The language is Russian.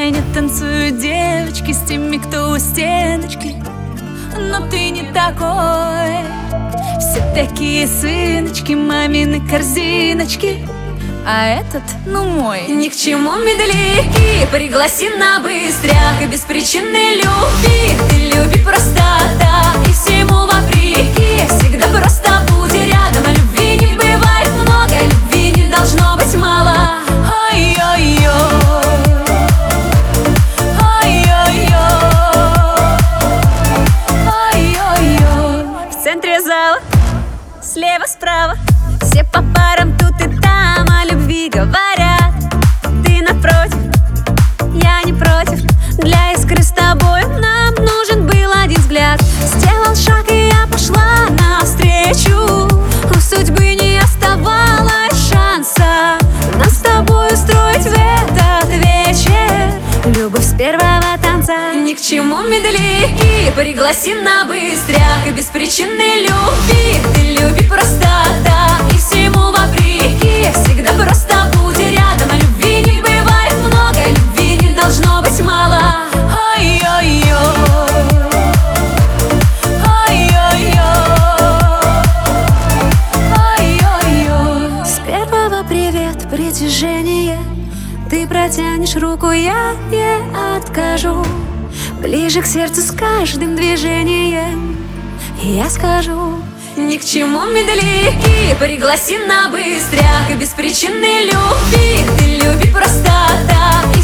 сцене танцуют девочки с теми, кто у стеночки. Но ты не такой. Все такие сыночки, мамины корзиночки, а этот, ну мой. Ни к чему медляки, пригласи на быстряк и без причины любви. Ты люби просто так и всему вопреки. Всегда просто будь рядом, а любви не бывает много, любви не должно быть мало. Ой-ой-ой, в центре зала, слева, справа, все по парам тут и там о любви говорят. Ты напротив, я не против. Для искры с тобой нам нужен был один взгляд. Сделал шаг, и я пошла навстречу. У судьбы не оставалось шанса нас с тобой устроить в этот вечер любовь с первого танца. Ни к чему медляки, пригласи на быстряк и без причины любви. Ты люби просто так и всему вопреки. Всегда просто будь рядом, а любви не бывает много, любви не должно быть мало. С первого привет, притяжение. Ты протянешь руку, я не откажу. Ближе к сердцу с каждым движением я скажу. Ни к чему медляки, пригласи на быстряк и без причины любви. Ты люби просто так